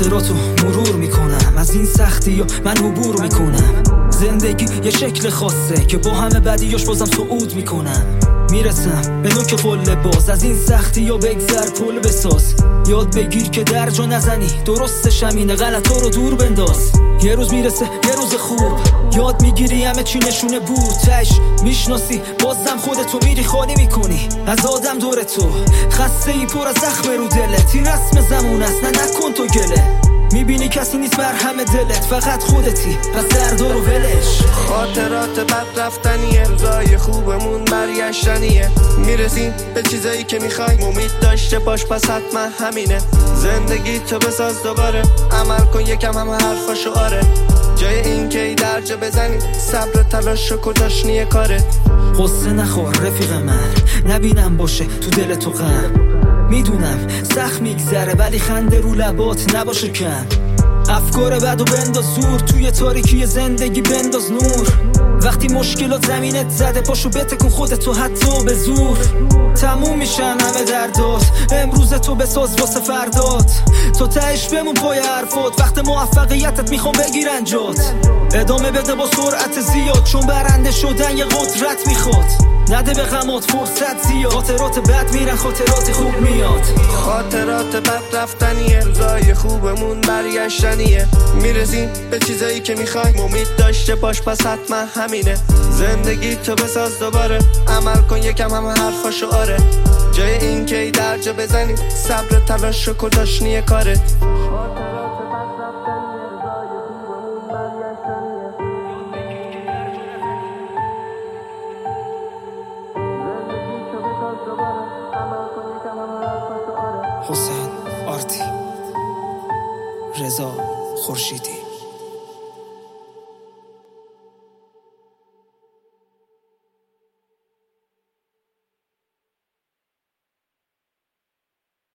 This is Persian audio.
خاطراتو مرور میکنم، از این سختی و من عبور میکنم. زندگی یه شکل خاصه که با همه بدیاش بازم صعود میکنم. میرسم به نوک قله باز، از این سختی و بگذر پل بساز. یاد بگیر که درجا نزنی، درستش همینه، غلطا رو دور بنداز. یه روز میرسه یه روز خوب، یاد میگیری همه چی نشونه بود. تش میشناسی بازم خودتو میری خالی میکنی از آدم دور تو. خسته ای پر از زخم رو دلت، این رسم زمون است، نه نکن تو گله. میبینی کسی نیست مرهم دلت، فقط خودتی، پس دردا رو ولش. خاطرات بد رفتنیه، روزای خوبمون برگشتنیه. میرسیم به چیزایی که میخوای، امید داشته باش پس حتما همینه. زندگی تو بساز دوباره، عمل کن یکم همه حرفاشو آره. جای این که ای درجا بزنی، صبر تلاش و کجاشنیه کاره. قصه نخور رفیق من، نبینم باشه تو دل تو غم. میدونم سخت میگذره ولی خنده رو لبات نباشه کم. افکار بد و بنداز زور، توی تاریکی زندگی بنداز نور. وقتی مشکلات زمینت زده پاشو بتکن خودتو حتی به زور. تموم میشن همه دردات، امروز تو بساز واسه فردات. تو تهش بمون پای حرفات، وقت موفقیتت میخوام بگیرن جات. ادامه بده با سرعت زیاد، چون برنده شدن یه قدرت میخواد. نده به غمات فرصت زیاد، خاطرات بد میرن خاطرات خوب میاد. خاطرات بد رفتنیه، روزای خوبمون برگشتنیه. میرسیم به چیزایی که میخوای، امید داشته باش پس حتما همینه. زندگی تو بساز دوباره، عمل کن یکم همه حرفاشو آره. جای این که ای درجا بزنی، صبر تلاش و کجاشنیه کاره. حسین آرتی، رضا خورشیدی.